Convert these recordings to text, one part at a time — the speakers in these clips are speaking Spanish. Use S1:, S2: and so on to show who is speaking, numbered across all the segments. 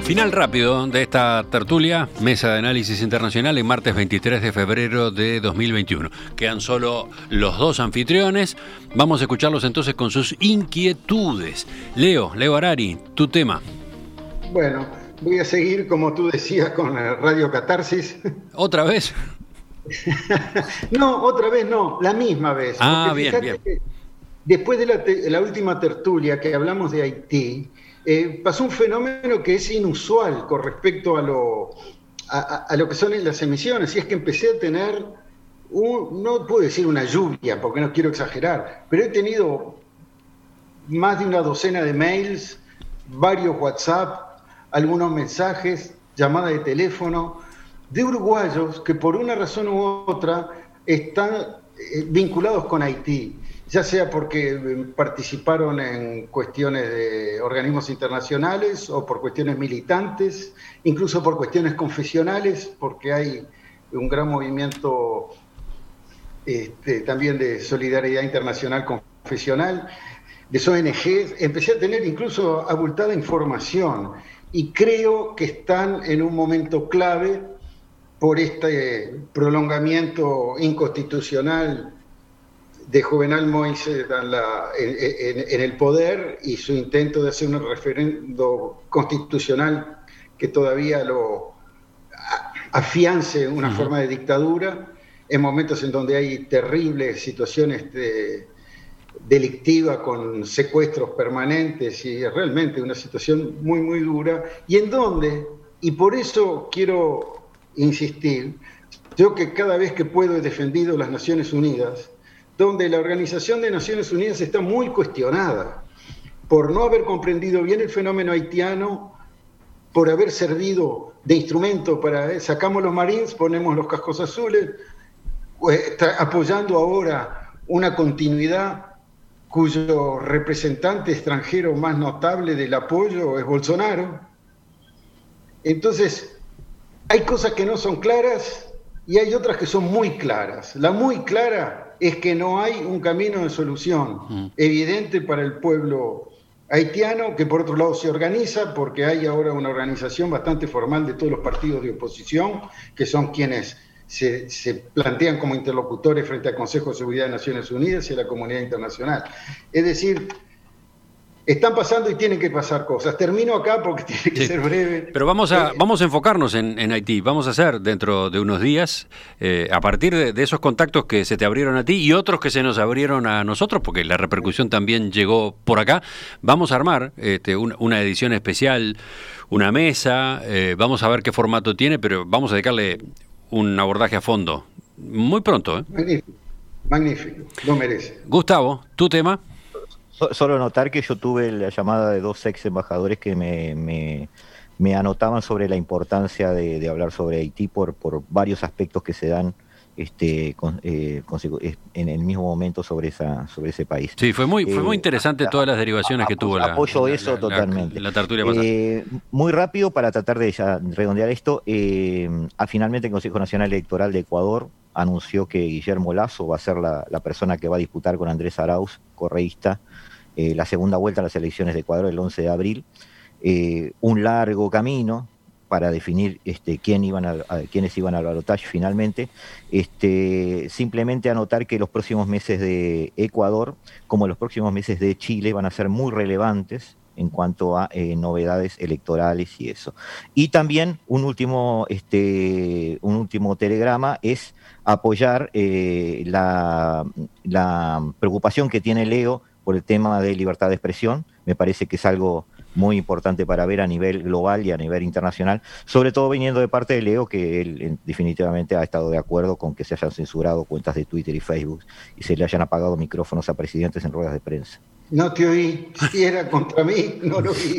S1: Final rápido de esta tertulia, mesa de análisis internacional, en martes 23 de febrero de 2021. Quedan solo los dos anfitriones. Vamos a escucharlos entonces con sus inquietudes. Leo Harari, tu tema.
S2: Bueno, voy a seguir, como tú decías, con la Radio Catarsis.
S1: ¿Otra vez?
S2: No, otra vez no, la misma vez.
S1: Bien.
S2: Después de la última tertulia que hablamos de Haití, pasó un fenómeno que es inusual con respecto a lo que son las emisiones, y es que empecé a tener, no puedo decir una lluvia, porque no quiero exagerar, pero he tenido más de una docena de mails, varios WhatsApp, algunos mensajes, llamadas de teléfono, de uruguayos que por una razón u otra están vinculados con Haití, ya sea porque participaron en cuestiones de organismos internacionales o por cuestiones militantes, incluso por cuestiones confesionales, porque hay un gran movimiento también de solidaridad internacional confesional, de ONGs. Empecé a tener incluso abultada información y creo que están en un momento clave por este prolongamiento inconstitucional de Jovenel Moïse en el poder y su intento de hacer un referendo constitucional que todavía lo afiance una forma de dictadura, en momentos en donde hay terribles situaciones delictivas con secuestros permanentes y realmente una situación muy, muy dura, y por eso quiero insistir, yo que cada vez que puedo he defendido las Naciones Unidas, donde la Organización de Naciones Unidas está muy cuestionada por no haber comprendido bien el fenómeno haitiano, por haber servido de instrumento para sacamos los Marines, ponemos los cascos azules, está apoyando ahora una continuidad cuyo representante extranjero más notable del apoyo es Bolsonaro. Entonces, hay cosas que no son claras y hay otras que son muy claras. La muy clara es que no hay un camino de solución evidente para el pueblo haitiano, que por otro lado se organiza, porque hay ahora una organización bastante formal de todos los partidos de oposición, que son quienes se plantean como interlocutores frente al Consejo de Seguridad de Naciones Unidas y a la comunidad internacional. Es decir, están pasando y tienen que pasar cosas. Termino acá porque tiene que ser breve.
S1: Pero vamos a enfocarnos en Haití. Vamos a hacer dentro de unos días, a partir de esos contactos que se te abrieron a ti y otros que se nos abrieron a nosotros, porque la repercusión también llegó por acá, vamos a armar una edición especial, una mesa, vamos a ver qué formato tiene, pero vamos a dedicarle un abordaje a fondo. Muy pronto.
S2: Magnífico, lo merece.
S1: Gustavo, ¿tu tema?
S3: Solo notar que yo tuve la llamada de dos ex embajadores que me anotaban sobre la importancia de hablar sobre Haití por varios aspectos que se dan en el mismo momento sobre ese país.
S1: Sí, fue muy interesante todas las derivaciones que tuvo
S3: apoyo eso totalmente.
S1: La tertulia pasada.
S3: Muy rápido para tratar de ya redondear esto. Finalmente el Consejo Nacional Electoral de Ecuador anunció que Guillermo Lasso va a ser la persona que va a disputar con Andrés Arauz, correísta, la segunda vuelta a las elecciones de Ecuador el 11 de abril. Un largo camino para definir quiénes iban al balotaje finalmente. Simplemente anotar que los próximos meses de Ecuador, como los próximos meses de Chile, van a ser muy relevantes en cuanto a novedades electorales y eso. Y también un último telegrama es apoyar la preocupación que tiene Leo por el tema de libertad de expresión. Me parece que es algo muy importante para ver a nivel global y a nivel internacional, sobre todo viniendo de parte de Leo, que él definitivamente ha estado de acuerdo con que se hayan censurado cuentas de Twitter y Facebook y se le hayan apagado micrófonos a presidentes en ruedas de prensa.
S2: No te oí, si era contra mí, no lo vi.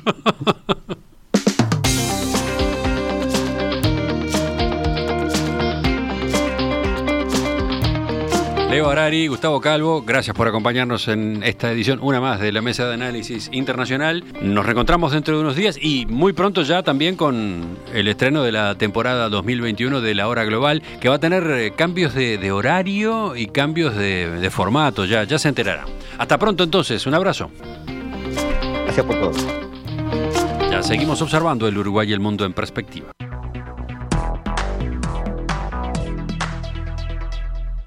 S1: Leo Harari, Gustavo Calvo, gracias por acompañarnos en esta edición, una más de la Mesa de Análisis Internacional. Nos reencontramos dentro de unos días y muy pronto ya también con el estreno de la temporada 2021 de La Hora Global, que va a tener cambios de horario y cambios de formato, ya se enterará. Hasta pronto entonces, un abrazo.
S3: Gracias por todo.
S1: Ya Ya seguimos observando el Uruguay y el mundo en perspectiva.